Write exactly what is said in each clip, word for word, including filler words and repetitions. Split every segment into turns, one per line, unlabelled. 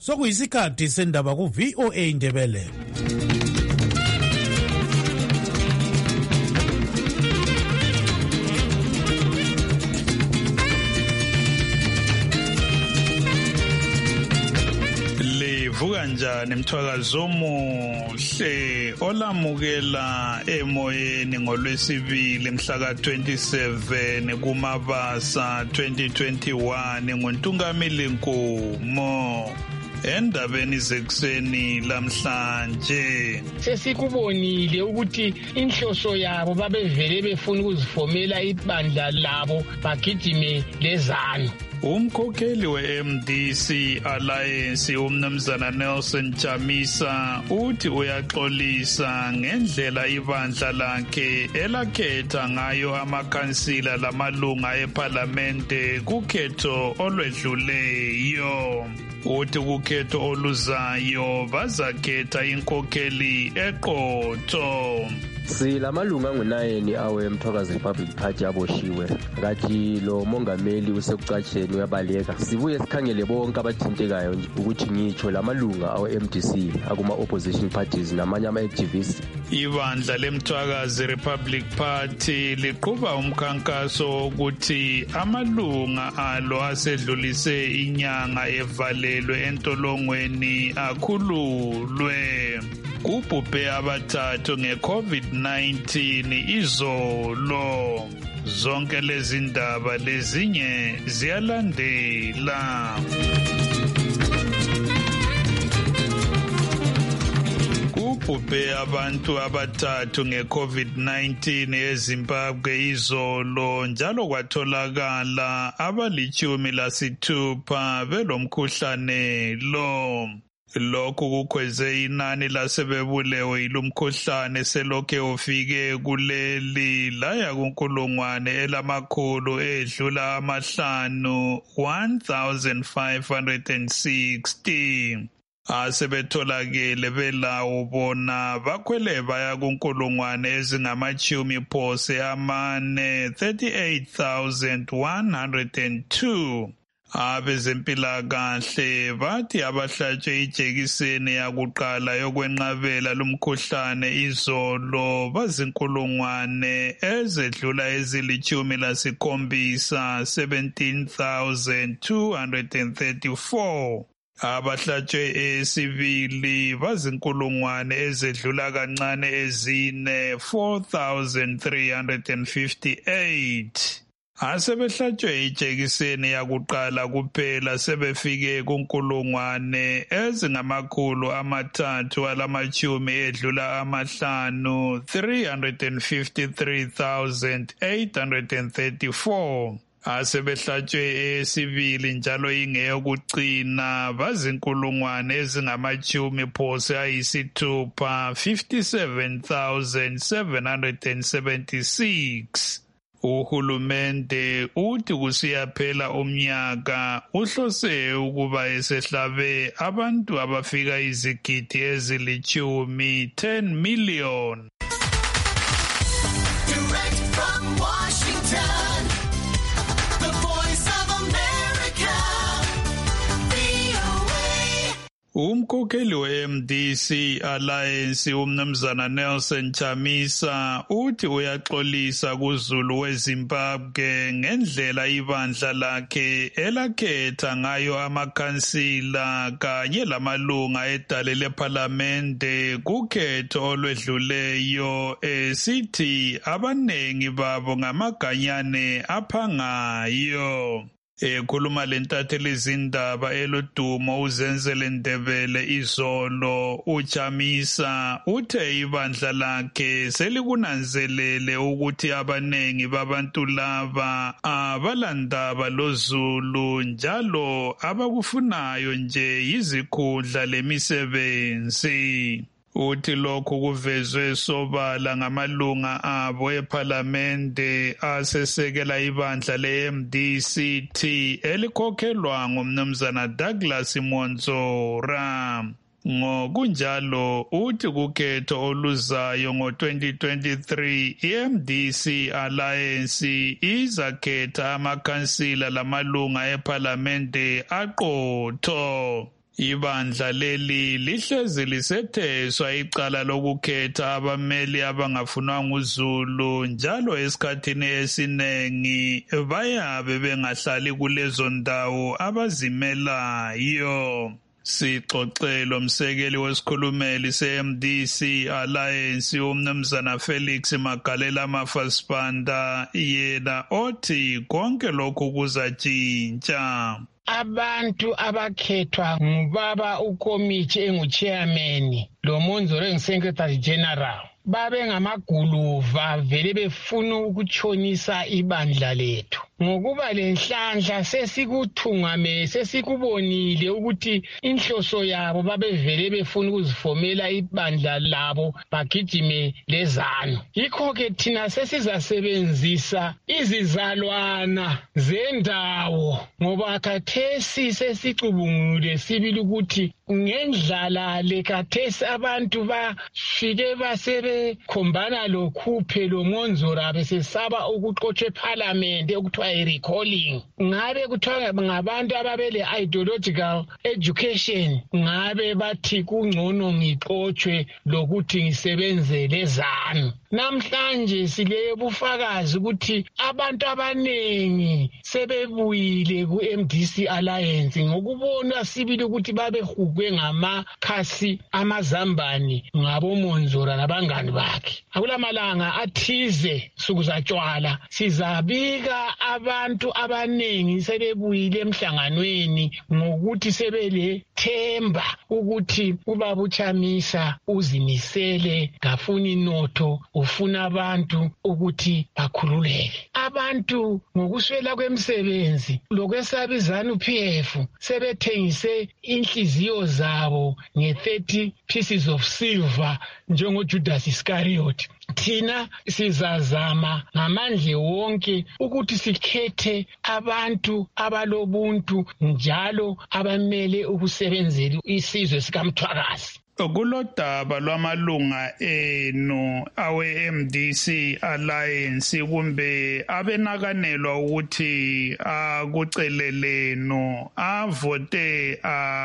sokuyisikhathi sendaba ku-V O A Ndebele.
Vuka njani mthwakazi omuhle olamukela emoyeni ngolwesibili mhla ka twenty-seven kuMabasa twenty twenty-one nguNtungamili Nkomo. Endabeni zekuseni lamhlanje
sesikubonile ukuthi inhloso yabo babevele befuna ukuzifomela ibandla labo bagijime lezanu.
Umkhokheli we-M D C Alliance umnumzana Nelson Chamisa uthi uyaxolisa ngendlela ibandla lakhe elakhetha ngayo amakhansila lamalunga eParlamente kukhetho olwedluleyo. Uthi kukhetho oluzayo bazakhetha inkokheli eqotho.
Silamalunga angu-nine awe Mthwakazi Republic Party aboshiwe ngathi lo mongameli usekucatsheni uyabaleka. Sibuye sikhangele bonke abathintekayo ukuthi ngitsho lamalunga awe-M D C akuma-opposition parties namanye ama-activists.
Ibandla leMthwakazi Republic Party liqhuba umkhankaso wokuthi amalunga alo asedlulise inyanga evalelwe entolongweni akhululwe. Kubhubhe abathathu nge-COVID nineteen izolo. Zonke lezi ndaba lezinye ziyalandela. Kubhubhe abantu abathathu nge-COVID nineteen eZimbabwe izolo njalo kwatholakala abalitshumi lasithupha belomkhuhlane lo. Lokhu kukhweze inani lasebebulewe yilumkhuhlane selokhe ufike kuleli laya kunkulungwane elamakhulu edlula amahlanu one thousand five hundred sixty. Asebetholakele belawo bona bakhwele baya kunkulungwane ezingamachumi phose amane thirty-eight thousand one hundred two. Abezempilakahle bathi abahlatshwe ijekiseni yakuqala yokwenqabela lumkhuhlane izolo bazinkulungwane ezedlula ezilitshumi lasikhombisa seventeen thousand two hundred thirty-four. Abahlatshwe esibili bazinkulungwane ezedlula kancane ezine four thousand three hundred fifty-eight. Asebehlatshwe ijekiseni yakuqala kuphela sebefike kunkulungwane ezingamakhulu amathathu alamachumi edlula amahlanu three hundred fifty-three thousand eight hundred thirty-four. Asebehlatshwe esibili njalo ingeyokucina bazinkulungwane ezingamachumi phose ayisithupha fifty-seven thousand seven hundred seventy-six. Uhulumende uthi kusiyaphela umnyaka uhlose ukuba esehlabe abantu abafika izigidi ezilitshumi ten million.
Direct from Washington, the voice of America, V O A.
Umkhokheli we-M D C Alliance umnumzana Nelson Chamisa uthi uyaxolisa kuZulu weZimbabwe ngendlela ibandla lakhe elakhetha ngayo amakhansila kanye lamalunga edale leParlamente kukhetho olwedluleyo esithi abanengi babo ngamaganyane aphangayo. Ekhuluma lentatheli izindaba elodumo uZenzele Ndebele izolo uChamisa uthe ibandla lakhe selikunanzelele ukuthi abanengi babantu laba abalandaba loZulu njalo abakufunayo nje yizikhundla lemisebenzi. Uthi lokhu kuvezwe sobala ngamalunga abo eParlamente asesekela ibandla le-M D C T elikhokhelwa ngumnumzana Douglas Monzora. Ngokunjalo uthi kukhetho oluzayo ngo-twenty twenty-three i-M D C Alliance izakhetha amakhansila lamalunga eParlamente aqotho. Ibandla leli lihlezi lisetheswa icala lokukhetha abameli abangafunwanga uZulu njalo esikhathini esinengi bayabe bengahlali kulezo ndawo abazimelayo. Sixoxelo msekeli wesikhulumeli se-M D C Alliance umnumzana Felix Magalela Mafasipanda yena othi konke lokhu kuzatshintsha.
Abantu abakhethwa ngubaba ukomiti engu-chairman lo Monzolo engu-secretary general babe ngamaguluva vele befuna ukutshonisa ibandla lethu. Ngokuba lenhlanhla sesikuthungame sesikubonile ukuthi inhloso yabo babevele befuna ukuzifomela ibandla labo bagijime lezanu. Yikho ke thina sesizasebenzisa izizalwana zendawo ngoba khathesi sesicubungule sibili ukuthi ngendlala lekhathesi abantu bafike basebe khombana lokhuphe lo Monzolo besesaba ukuxotsha eParliament okuthiwa i-recalling. Ngabe kuthiwa ngabantu ababele ideological education ngabe bathi kungcono ngixotshwe lokuthi ngisebenze lezanu. Namhlanje sile bufakazi ukuthi abantu abanengi sebebuyile ku-M D C Alliance ngokubona sibili ukuthi babehugwe ngamakhasi amazambane ngabo Monzolo nabangani bakhe. Akulamalanga athize sukuzatshwala sizabika abantu abanengi sebebuyile emhlanganweni ngokuthi sebele themba ukuthi ubaba uChamisa uzimisele ngafuna inotho ufuna abantu ukuthi bakhululeke. Abantu ngokuswela kwemisebenzi lokwesaba izanu P F sebethengise inhliziyo zabo nge-thirty pieces of silver njengo Judas Iscariot. Thina sizazama ngamandla wonke ukuthi sikhethe abantu abalobuntu njalo abamele ukusebenzela isizwe sikaMthwakazi.
Kulodaba lwamalunga enu awe-M D C Alliance kumbe abenakanelwa ukuthi akuceleleno avote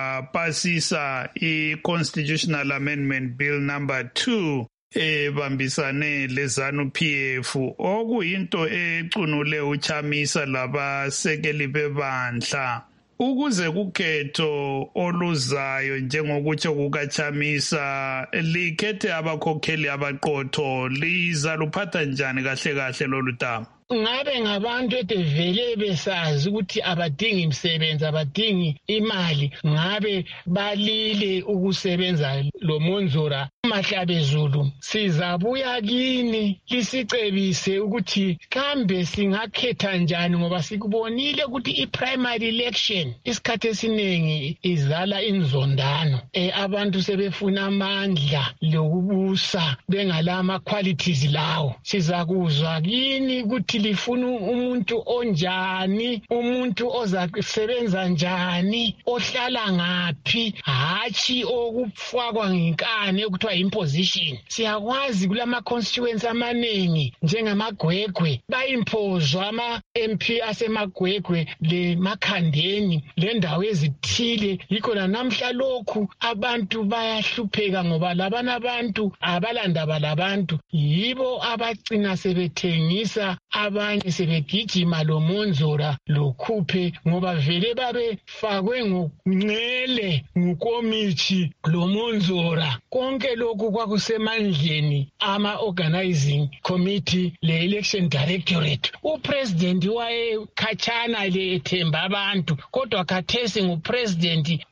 apasisa i-Constitutional Amendment Bill number two ebambisane lezanu P F okuyinto ecunule uChamisa labasekeli bebandla. Ukuze kukhetho oluzayo njengokutsho kukaChamisa likhethe abakhokheli abaqotho liza luphatha njani kahle kahle lolu daba?
Ngabe ngabantu etevele besazi ukuthi abadingi imisebenzi abadingi imali ngabe balile ukusebenza lo Monzolo Mahlabezulu sizabuya kini lisicebise ukuthi kambe singakhetha njani ngoba sikubonile ukuthi i-primary election isikhathi esiningi izala inzondano e abantu sebefuna amandla lokubusa bengalama qualities lawo. Sizakuzwa kini ukuthi lifuna umuntu onjani, umuntu ozasebenza njani, ohlala ngaphi, hachi okufakwa ngenkane okuthiwa imposition. Siyakwazi kulama constituency amaningi njengamagwegwe bayimpozwa ama M P asemagwegwe le makhandeni le ndawo ezithile. Yikho namhla lokhu abantu bayahlupheka ngoba labana abantu abalandaba labantu yibo abagcina sebethengisa abanye sebegijima lo Monzolo lokhuphe ngoba vele babe fakwe ngocele ngukomiti lo Monzolo. Konke lokhu kwakusemandleni ama organizing committee le election directorate. Upresident waye khatshana le ethemba abantu kodwa khathesi ngupresident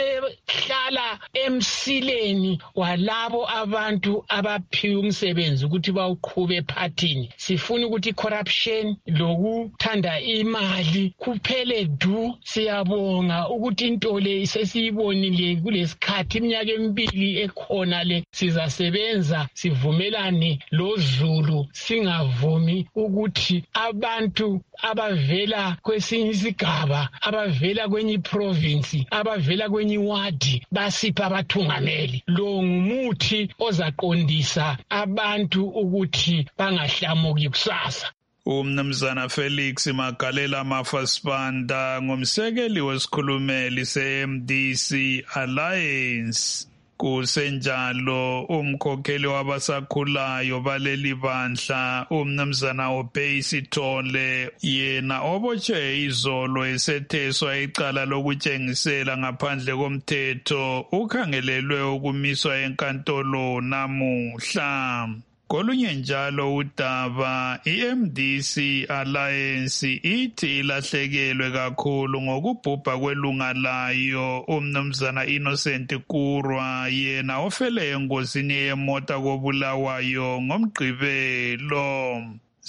osehlala emsileni walabo abantu abaphiwe umsebenzi ukuthi bawuqhube ephathini. Sifuna ukuthi corruption lokuthanda imali kuphele du. Siyabonga ukuthi into le sesiyibonile kulesikhathi iminyaka emibili ekhona le sizasebenza sivumelane loZulu singavumi ukuthi abantu abavela kwesinye isigaba abavela kwenye province abavela kwenye wadi basipha abathungameli. Lo ngumuthi ozaqondisa abantu ukuthi bangahlamuki kusasa.
Umnumzana Felix Magalela Mafasibanda ngumsekeli wesikhulumeli se-M D C Alliance. Kusenjalo umkhokheli wabasakhulayo baleli bandla umnumzana Obey Sithole yena obotshwe izolo esetheswa icala lokutshengisela ngaphandle komthetho ukhangelelwe ukumiswa enkantolo namuhla. Kolunye njalo udaba i-M D C Alliance ithi ilahlekelwe kakhulu ngokubhubha kwelunga layo umnumzana Innocent Kurwa yena ofele engozini yemota kobulawayo ngomgqibelo.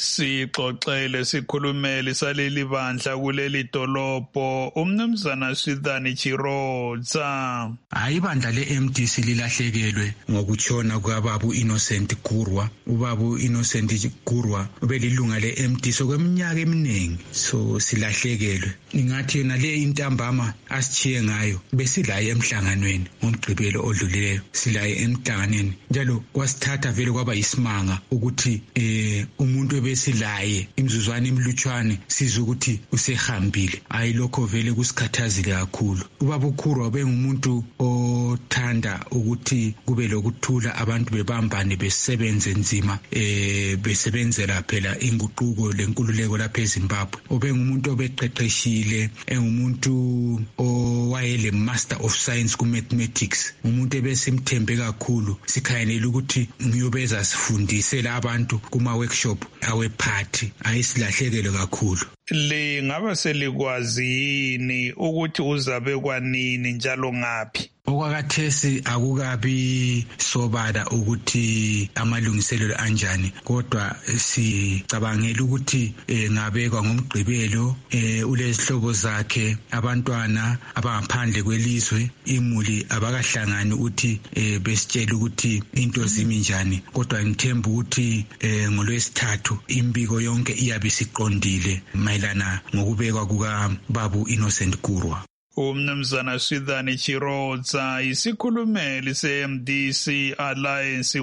Sixoxele sikhulumeli saleli bandla kuleli dolobho umnumzana Swithani Chirodza.
Hayi bandla le-M D C lilahlekelwe ngokutshona kwababu Innocent Kurwa. Ubabu Innocent Kurwa ubelilunga le-M D C kweminyaka eminingi, so silahlekelwe. Ningathi yona le intambama asitshiye ngayo besilaye emhlanganweni ngomgqibelo odlulileyo, silaye emhlanganweni njalo kwasithatha vele kwaba yisimanga ukuthi eh umuntu besilaye imizuzwana imlutshwane sizwe ukuthi usehambile. Hayi lokho vele kusikhathazile kakhulu. Ubaba uKhurwa bengumuntu othanda ukuthi kube lokuthula, abantu bebambane besebenze nzima eh besebenzela phela inguquko lenkululeko lapha eZimbabwe. Ubengumuntu obeqeqeshile, engumuntu owayele master of science ku mathematics, umuntu ebesimthembe kakhulu. Sikhayelela ukuthi ngiyobeza sifundisela abantu kuma workshop awephathi. Ayisilahlekele kakhulu.
Le ngaba selikwazi yini ukuthi uzabe kwanini njalo ngaphi?
Okwakathesi akukabi sobala ukuthi amalungiselelo anjani, kodwa sicabangela ukuthi e, ngabekwa ngomgqibelo e, ulezihlobo zakhe, abantwana abangaphandle kwelizwe, imuli abakahlangani ukuthi e, besitshela ukuthi into zimi njani, kodwa ngithemba ukuthi e, ngolwesithathu imbiko yonke iyabe siqondile mayelana ngokubekwa kuka babu Innocent Kurwa.
Umnumzana Swithani Chirodza isikhulumeli se-M D C Alliance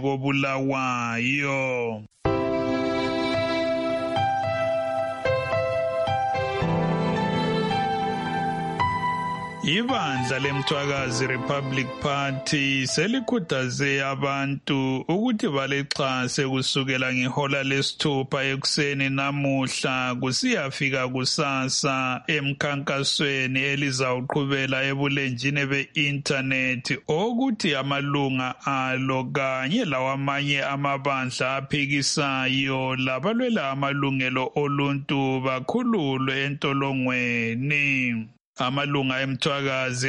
kobulawayo. Ibandla leMthwakazi Republic Party selikhuthaze abantu ukuthi balexhase kusukela ngehola lesithupha ekuseni namuhla kusiyafika kusasa emkhankasweni elizawuqhubela ebulenjini be-internet okuthi amalunga alo kanye lawamanye amabandla aphikisayo labalwela amalungelo oluntu bakhululwe entolongweni. Amalunga eMthwakazi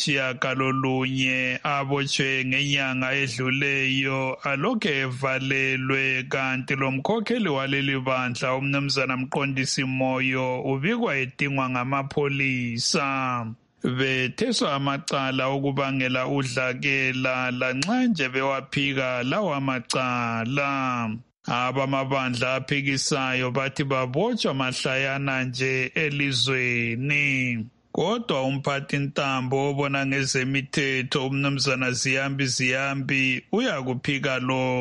ayisishiyagalolunye abotshwe ngenyanga edluleyo alokhe evalelwe, kanti lo mkhokheli waleli bandla umnumzana Mqondisi Moyo ubikwa edingwa ngamapholisa. Betheswa amacala okubangela udlakela lanxa nje bewaphika lawa macala. Abamabandla aphikisayo bathi babotshwa mahlayana nje elizweni. Kodwa umphathi ntambo obona ngezemithetho umnumzana Ziyambi Ziyambi uyakuphika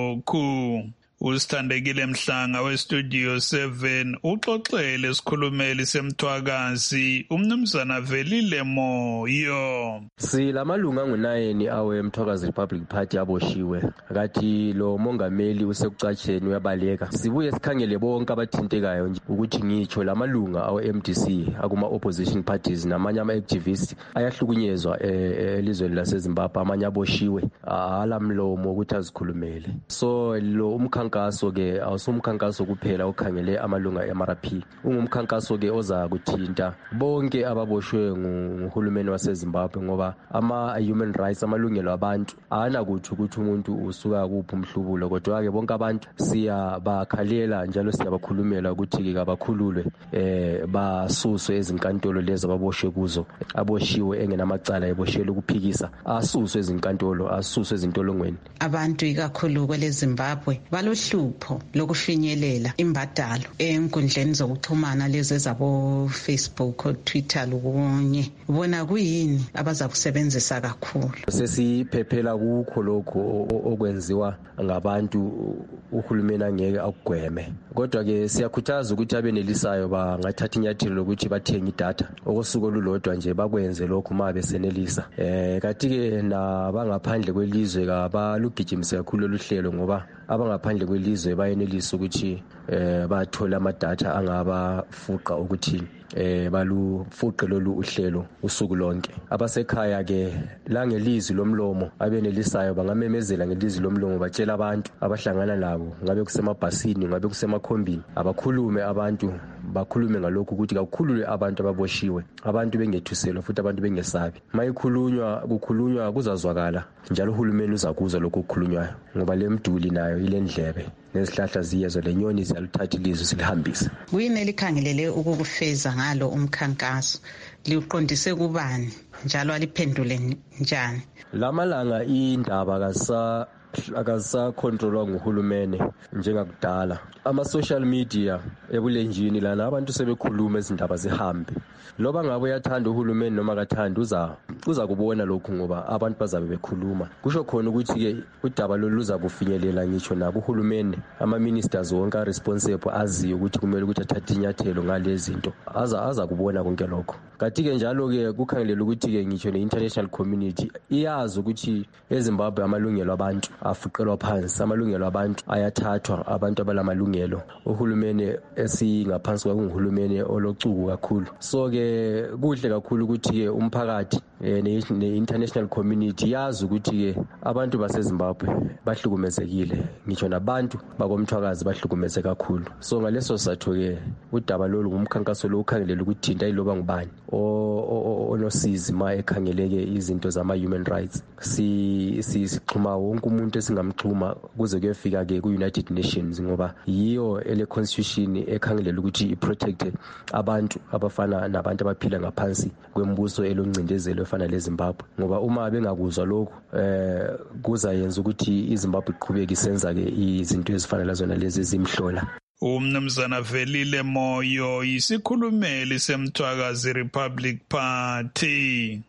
lokhu. Usithandekile Mhlanga westudio seven uxoxele esikhulumeli seMthwakazi umnumzana Velile Moyo.
Silamalunga angunayeni awe Mthwakazi Republic Party aboshiwe. Akathi lo mongameli usekucatsheni uyabaleka. Sibuye sikhangele bonke abathintekayo nje ukuthi ngitsho lamalunga awe M D C akuma opposition parties namanye ama activists ayahlukunyezwa elizweni laseZimbabwe, amanye aboshiwe alamlomo ukuthi azikhulumele. So lo umkhankaso umkhankaso ke awusumkhankaso kuphela okhangele amalunga e-M R P, ungumkhankaso ke oza kuthinta bonke ababoshwe nguhulumeni waseZimbabwe, ngoba ama human rights, amalungelo abantu anakuthi ukuthi umuntu usuka kuphi umhlubulo, kodwa ke bonke abantu siyabakhalela njalo siyabakhulumela ukuthi ke abakhululwe eh basuswe ezinkantolo lezi ababoshwe kuzo, aboshiwe engenamacala eboshela ukuphikisa asuswe ezinkantolo, asuswe ezintolongweni.
Abantu ikakhulu kwele Zimbabwe baludla uhlupho lokufinyelela imbadalo enkundleni zokuxhumana lezi zabo Facebook, Twitter lokunye, bona kuyini abazakusebenzisa kakhulu?
Sesiphephela kukho lokho okwenziwa ngabantu uhulumeni angeke akugweme. Kodwa ke siyakhuthaza ukuthi abenelisayo bangathatha inyathelo lokuthi bathenge idatha okosuku olulodwa nje bakwenze lokho uma besenelisa. Eh kanti ke nabangaphandle kwelizwe kabalugijimise kakhulu oluhlelo ngoba abangaphandle kwelizwe bayenelisa ukuthi eh bathola amadatha angabafuqa ukuthi eh balufuqe lolu uhlelo usuku lonke. Abasekhaya ke la ngelizwi lomlomo abenelisayo bangamemezela ngelizwi lomlomo batshela abantu abahlangana nabo, ngabe kusemabhasini, ngabe kusemakhombini, abakhulume abantu, bakhulume ngalokho ukuthi kakhulule abantu ababoshiwe, abantu bengethuselwa futhi abantu bengesabi. Mayikhulunywa kukhulunywa kuzazwakala njalo uhulumeni uzakuzwa lokho kukhulunywayo ngoba lemduli nayo ile ndlebe nezihlahla ziyezo lenyoni ziyaluthatha ilizwi silihambisa.
Kuyini elikhangelele ukukufeza ngalo umkhankaso? Liqondise kubani njalo aliphendule njani?
Lamalanga indaba kasa akasakhontrolwa nguhulumene njengakudala. Ama-social media ebulenjini lana abantu sebekhuluma izindaba zihambe. Loba ngabe uyathanda uhulumeni noma akathanda uza uza kubona lokhu ngoba abantu bazabe bekhuluma. Kusho khona ukuthi ke udaba lolu luza kufinyelela ngisho nabo uhulumeni, ama-ministers wonke responsible aziyo ukuthi kumele ukuthi athathe inyathelo ngalezi zinto. Aza aza kubona konke lokho. Kanti ke njalo ke kukhangelela ukuthi ke ngisho ne-international community iyazi ukuthi eZimbabwe amalungelo abantu afuqelwa phansi, amalungelo abantu ayathathwa, abantu abalamalungelo. Uhulumeni esingaphansi kwakunguhulumeni olocuku kakhulu. So ke kuhle kakhulu ukuthi ke umphakathi ne-international community yazi ukuthi ke abantu baseZimbabwe bahlukumezekile, ngisho nabantu bakomthwakazi bahlukumeze kakhulu. So ngaleso sizathu ke udaba lolu ngumkhankaso lo ukhangelela ukuthi thinta iloba ngubani onosizi ma ekhangeleke izinto zama-human rights. Si sixhuma wonke umuntu esingamxhuma kuze kuyefika ke ku-United Nations ngoba yiyo ele constitution ekhangelela ukuthi iprotecte abantu abafana nabantu abaphila ngaphansi kwembuso eloncindezelo efana leZimbabwe. Ngoba uma bengakuzwa lokho eh kuzayenza ukuthi iZimbabwe iqhubeke isenza ke izinto ezifana lazona lezi ezimhlola.
Umnumzana Velile Moyo yisikhulumeli semthwakazi Republic Party.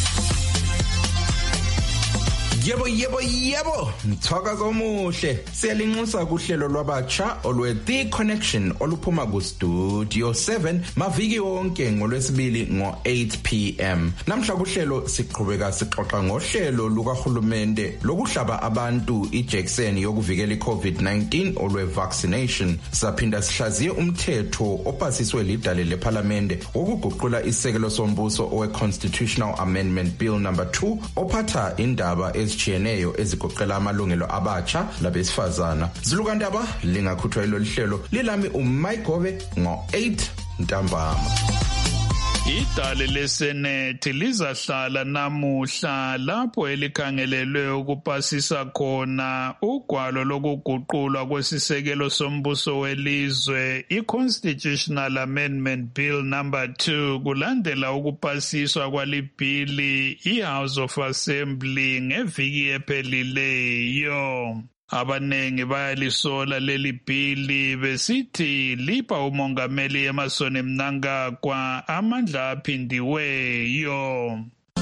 Yebo yebo yebo mthwakazi omuhle siyalinxusa kuhlelo lwabatsha olwe The Connection oluphuma ku Studio seven maviki wonke ngolwesibili ngo eight p m namhla kuhlelo siqhubeka sixoxa ngohlelo lukahulumende lokuhlaba abantu ijekiseni yokuvikela iCovid nineteen olwe vaccination. Saphinda sihlaziye umthetho opasiswe lidale leParliament wokuguqula isekelo sombuso owe Constitutional Amendment Bill number two ophatha indaba ezichiyeneyo ezigoqela amalungelo abatsha labesifazana. Zilukandaba lingakhuthwa lo lihlelo lilami uMayigobe ngo eight ntambama.
Idale leSenate lizahlala namuhla lapho elikhangelelwe ukupasisa khona ugwalo lokuguqulwa kwesisekelo sombuso welizwe iConstitutional Amendment Bill number two kulandela ukupasiswa kwalibhili iHouse of Assembly ngeviki ephelileyo. Abanengi bayalisola leli bhili besithi lipha umongameli Emmerson Mnangagwa amandla aphindiweyo.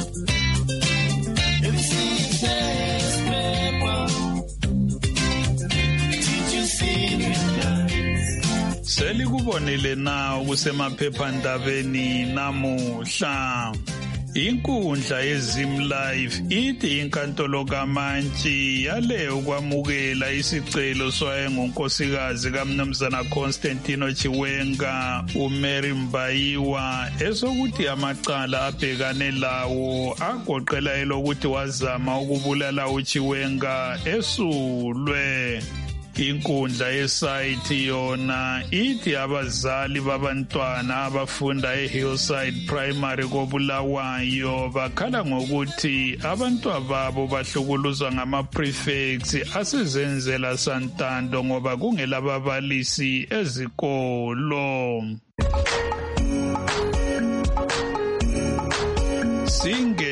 Selikubonile na kusemaphephandabeni namuhla. Inkundla yeZimlife ithi inkantolo kaMantshi yale ukwamukela isicelo sowayengunkosikazi kaMnumzana Constantino Chiwenga uMary Mbayiwa esokuthi amacala abhekane lawo agoqela elokuthi wazama ukubulala uChiwenga esulwe. Inkundla yesayithi yona ithi abazali babantwana abafunda eHillside Primary koBulawayo bakhala ngokuthi abantwana babo bahlukuluzwa ngama-prefects asezenzela santando ngoba kungelababalisi ezikolo. Singene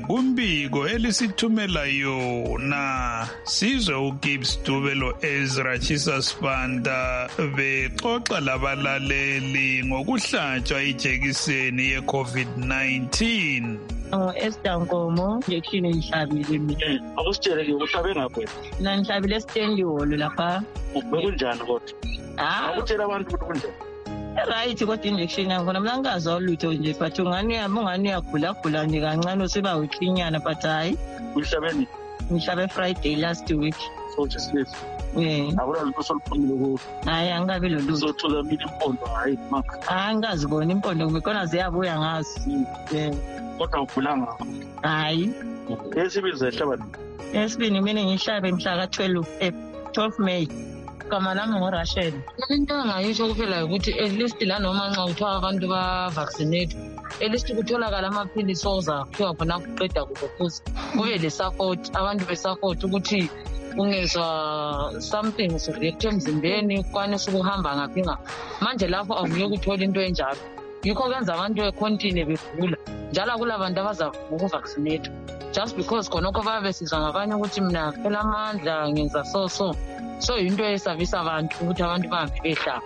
kumbiko elisithumela yona. Sizwe uGibbs Dube lo Ezra Chisasibanda bexoxa labalaleli ngokuhlatshwa ijekiseni ye-COVID nineteen.
Oh, Esther Nkomo, injection engihlabile mina.
Akusitsheleke uhlabe ngaphi?
Mina ngihlabile eStandi Hall lapha.
Bekunjani kodwa?
Ah,
Akutshela abantu ukuthi kunjani?
right kodwa injection yakhona mina ngingazwa lutho nje but ungani yami ungani yagula gula nje kancane usiba wiklinyana but hayi.
Uhlabeni?
Ngihlabe Friday last week.
So just live.
Yeah.
Akula lutho soluphumile kuwo.
Hayi angabe lo lutho.
Uzothola mina impondo hayi maka.
Ah ngazibona impondo ngikhona ziyabuya ngazi. Yeah.
Kodwa ugulanga.
Hayi.
Esibili zehlabani.
Esibini mina ngihlabe mhla ka twelve twelve May. Kama nami ngoRashel. Into engayisho kuphela ukuthi at least la noma nxa kuthiwa abantu ba vaccinate at least kutholakala amaphilisi oza kuthiwa khona kuqeda kufuthi kube le support abantu be support ukuthi ungezwa something sireact emzimbeni kwanisa ukuhamba ngaphi nga manje lapho akuye ukuthola into enjalo yikho kwenza abantu econtine begula njalo kulabantu abaza ukuvaccinate just because khonokho babe sizwa ngabanye ukuthi mina phela amandla ngenza so so so into esavisa abantu ukuthi abantu bahambe behlaba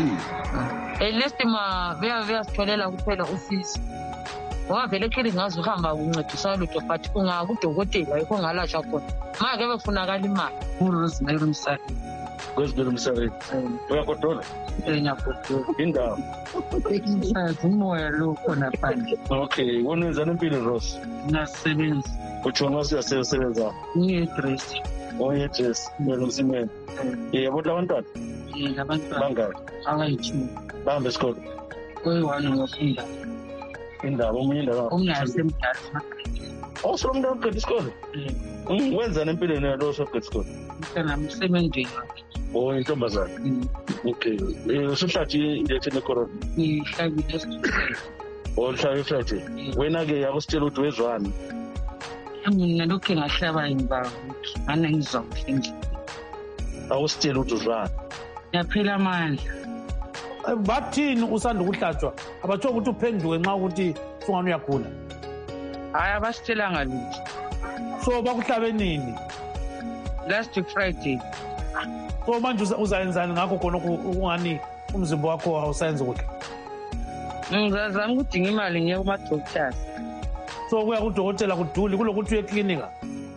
at least ma beya beyasitholela kuphela usizo ngoba vele ekhili ngazi uhamba uncedisa lutho but ungakudokotela yikho ngalashwa khona manje befunakala imali uRosemary Msaki
Rosemary Msaki uyakodola
enyakodola
indawo
ekinsazi umoya lo khona phandle.
Okay wonenzana impilo Rose
Ngasebenza
uthi ngasiyasebenza
ngiyedress
oye dress ngomsimeni yebo labantwana
labantwana
bangaki
abayithi
bahambe esikole
kuyiwani ngofunda
indaba omunye indaba
umnasemdala
awusomntu oqeda isikole wenzani empilweni yalo soqeda isikole
mntana msemendweni
oh intombazane okay usuhlathi injection yecorona
ngihlabile
ohlala ihlathi wena ke yakusitshela ukuthi wezwani
mina lokho ngahlaba imbawo ana ngizwa kuhle
awusitshela ukuthi uzwani
yaphela amandla
bathini usanda ukuhlatshwa abatho ukuthi uphenduke nxa ukuthi sungani uyagula
hayi abasitshelanga lutho
so bakuhlabe nini
last Friday
so manje uzayenzani ngakho khona ungani umzimba wakho awusayenzi kuhle
ngizazama ukudinga imali ngiye kuma doctors
so kuya kudokotela kuduli kulokuthi uye eklinika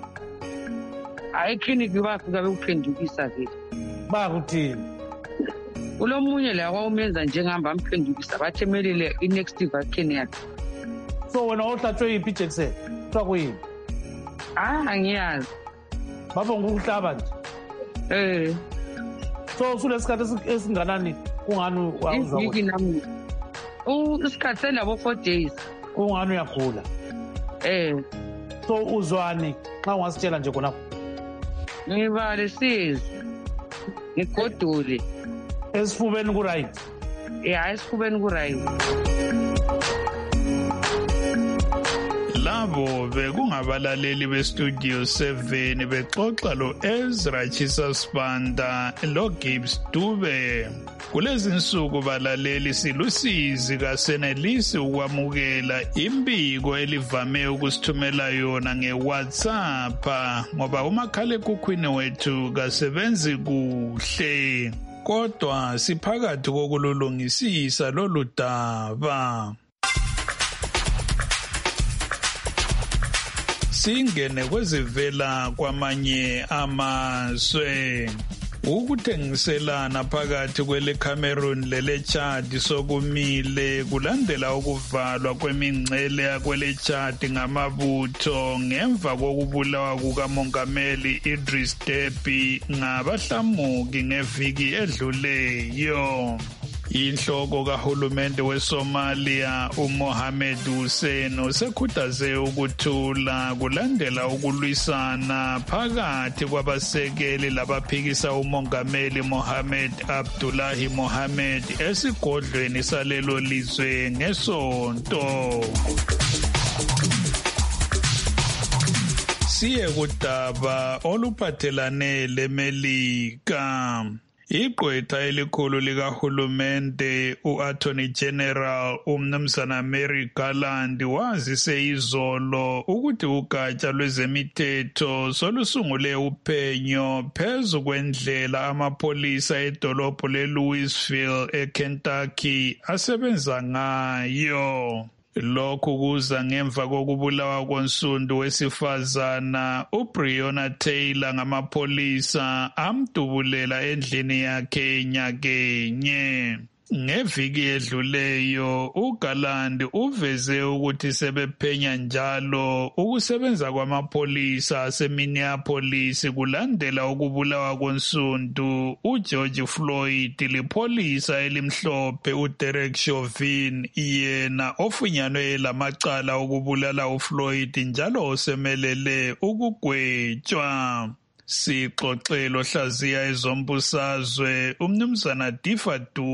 hayi clinic bafika bekuphendukisa vele
bakuthini
ulomunye la kwaumenza njengihamba amphendukisa bathemelele i-next vaccine yakhe
so wena ohlatshwe yiphi ijekiseni kuthiwa kuyini
ah angiyazi
bafo ngokuhlaba nje
eh
so usulesikhathi esinganani kungani awuzwa
iviki nami isikhathi senabo four days
kungani uyagula
eh
so uzwani xa ungasitshela nje khonapho
ngibale sizi ngigodole
esifubeni ku-right
ya esifubeni ku-right
labo bekungabalaleli bestudio seven bexoxa lo Ezra Chisasibanda lo Gibbs Dube. Kulezi insuku balaleli silusizi kasenelisi ukwamukela imbiko elivame ukusithumela yona ngeWhatsApp ngoba umakhalekhukhwini wethu kasebenzi kuhle kodwa siphakathi kokululungisisa lolu daba. Singene kwezivela kwamanye amazwe. Ukuthengiselana phakathi kwele Cameroon lele Chad sokumile kulandela ukuvalwa kwemingcele yakwele Chad ngamabutho ngemva kokubulawa kukamongameli Idris Deby ngabahlamuki ngeviki edluleyo. Inhloko kahulumende weSomalia uMohamed Hussein usekhuthaze ukuthula kulandela ukulwisana phakathi kwabasekeli labaphikisa umongameli Mohamed Abdullahi Mohamed esigodlweni salelo lizwe ngesonto. Siye kudaba oluphathelane leMelika. Igqwetha elikhulu likahulumende u-Attorney General uMnumzana Mary Garland wazise izolo ukuthi ugatsha lwezemithetho solusungule uphenyo phezu kwendlela amapolisa edolobho leLouisville eKentucky asebenza ngayo. Lokhu kuza ngemva kokubulawa konsundu wesifazana uBreonna Taylor ngamapolisa amdubulela endlini yakhe nyakenye. Ngeviki edluleyo uGarland uveze ukuthi sebephenya njalo ukusebenza kwamapolisa aseMinneapolis kulandela ukubulawa konsundu uGeorge Floyd lipolisa elimhlophe uDerek Chauvin yena ofunyanwe lamacala okubulala uFloyd njalo osemelele ukugwetshwa. Sixoxelo hlaziya ezombusazwe uMnumzana Difa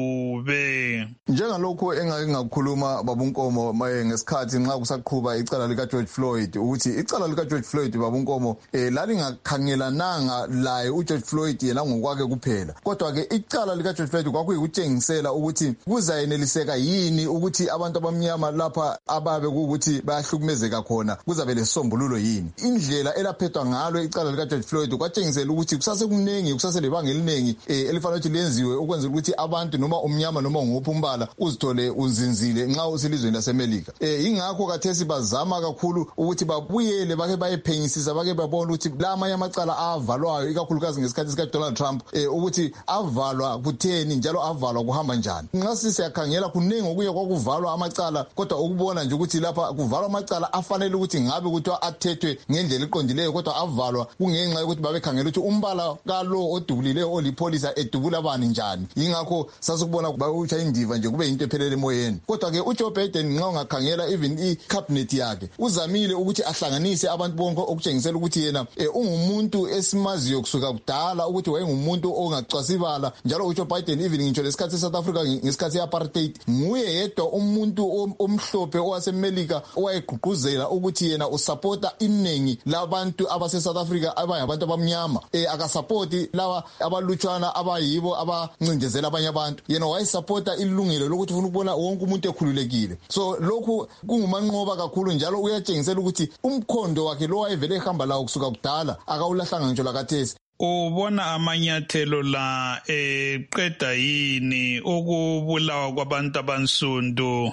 Dube.
Njengalokho engake ngakukhuluma babunkomo maye ngesikhathi nxa kusaqhubha icala lika George Floyd ukuthi icala lika George Floyd babunkomo eh lalingakhangelananga laye uGeorge Floyd yena ngokwake kuphela kodwa ke icala lika George Floyd kwakuyikutshengisela ukuthi kuzayeneliseka yini ukuthi abantu abamnyama lapha ababe ukuthi bayahlukumezeka khona kuzabe lesombululo yini indlela elaphethwa ngalo icala lika George Floyd kwatshengisela ukuthi kusase kuningi kusase lebanga eliningi elifanele ukuthi lenziwe ukwenzela ukuthi abantu noma umnyama noma ngophi umbala uzithole uzinzile nxa usilizweni laseMelika eh ingakho kathesi bazama kakhulu ukuthi babuyele bake bayephenyisisa bake babona ukuthi la amanye amacala avalwayo ikakhulukazi ngesikhathi sika Donald Trump eh ukuthi avalwa kutheni njalo avalwa kuhamba njani nxa sisiyakhangela kuningi okuye kwakuvalwa amacala kodwa ukubona nje ukuthi lapha kuvalwa amacala afanele ukuthi ngabe kuthiwa athethwe ngendlela eqondileyo kodwa avalwa kungenxa yokuthi babekhangela ukuthi umbala kalo odubulileyo olipolisa edubula bani njani ingakho sasukubona bawutsha indiva nje kube into ephelele emoyeni kodwa ke uJoe Biden nxa ungakhangela even icabinet yakhe uzamile ukuthi ahlanganise abantu bonke okutshengisela ukuthi yena ungumuntu esimaziyo kusuka kudala ukuthi wayengumuntu ongacwasibala njalo uJoe Biden even ngitsho lesikhathi eSouth Africa ngesikhathi eapartheid nguye yedwa umuntu omhlophe owaseMelika owayegqugquzela ukuthi yena usupporta iningi labantu abase South Africa abayabantu abamnyama eh akasupporti lawa abalutshwana abayibo abancindezela abanye abantu yena wayesupporta ilungelo lokuthi ufuna ukubona wonke umuntu ekhululekile so lokhu kungumanqoba kakhulu njalo uyatshengisela ukuthi umkhondo wakhe lo wayevele ehamba lawo kusuka kudala akawulahlanga ngitsho lakathesi.
Ubona amanyathelo la eqeda yini ukubulawa kwabantu abansundu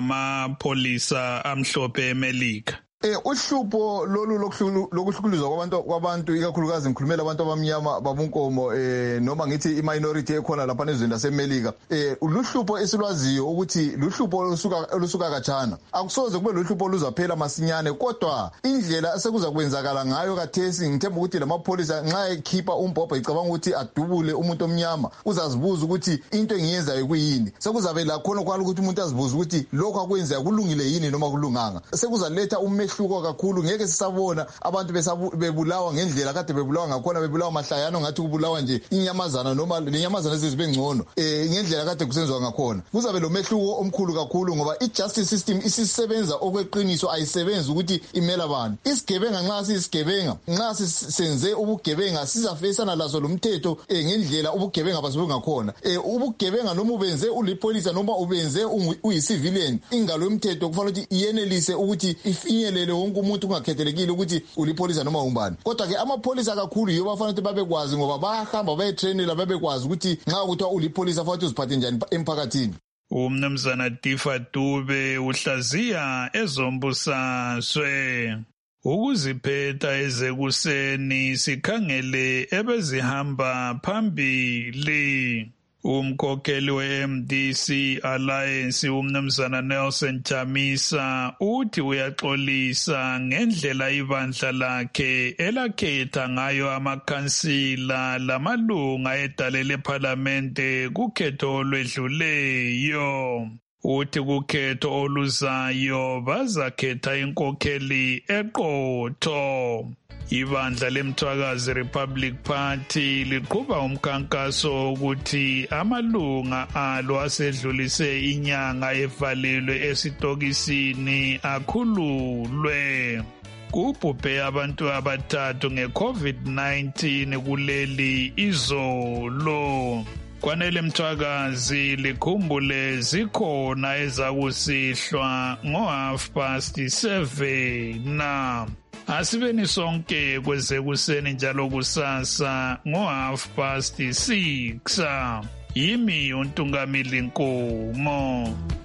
ngamapolisa amhlophe eMelika?
Eh uhlupho lolu lokuhlukuluzwa kwabantu kwabantu ikakhulukazi ngikhulumela abantu abamnyama babunkomo eh noma ngithi iminority ekhona lapha ezweni laseMelika eh uluhlupho esilwaziyo ukuthi luhlupho olusuka olusuka kachana akusoze kube luhlupho luzaphela masinyane kodwa indlela esekuza kwenzakala ngayo kathesi ngithemba ukuthi lamapolisa nxa ekhipha umbhobho icabanga ukuthi adubule umuntu omnyama uzazibuza ukuthi into engiyenzayo kuyini sekuzabe la khona kwalo ukuthi umuntu azibuza ukuthi lokho akwenza kulungile yini noma kulunganga sekuzaletha ume hluko kakhulu ngeke sisabona abantu besabebulawa ngendlela kade bebulawa ngakhona bebulawa mahlayano ngathi kubulawa nje inyamazana noma lenyamazana ezibe ngcono eh ngendlela kade kusenziwa ngakhona kuzabe lo mehluko omkhulu kakhulu ngoba ijustice system isisebenza okweqiniso ayisebenzi ukuthi imela abantu isigebenga nxa sisigebenga nxa sisenze ubugebenga sizafesana lazo lomthetho eh ngendlela ubugebenga basibungakhona eh ubugebenga noma ubenze ulipolisa noma ubenze uyicivilian ingalo yomthetho kufanele ukuthi iyenelise ukuthi ifinyele wonke umuntu ungakhethelekile ukuthi ulipolisa noma umbani kodwa ke amapolisa kakhulu yibo bafanele ukuthi babekwazi ngoba bahamba bayetrainela babekwazi ukuthi nxa kuthiwa ulipolisa fanele uziphathe njani emphakathini.
Umnumzana Difa Dube uhlaziya ezombusazwe. Ukuziphetha ezekuseni sikhangele ebezihamba phambili. Umkhokheli we-M D C Alliance uMnumzana Nelson Chamisa uthi uyaxolisa ngendlela ibandla lakhe elakhetha ngayo amakhansila lamalunga edale lephalamende kukhetho olwedluleyo. Uthi kukhetho oluzayo bazakhetha inkokheli eqotho. Ibandla leMthwakazi Republic Party liqhuba umkhankaso ukuthi amalunga alo asedlulise inyanga evalelwe esitokisini akhululwe. kubhubhe abantu abathathu nge-COVID nineteen kuleli izolo. Kwanele Mthwakazi likhumbule zikhona ezakusihlwa ngo-half past seven na. Asibeni sonke kwezekuseni njalo kusasa ngo-half past six. Yimi uNtungamili Nkomo.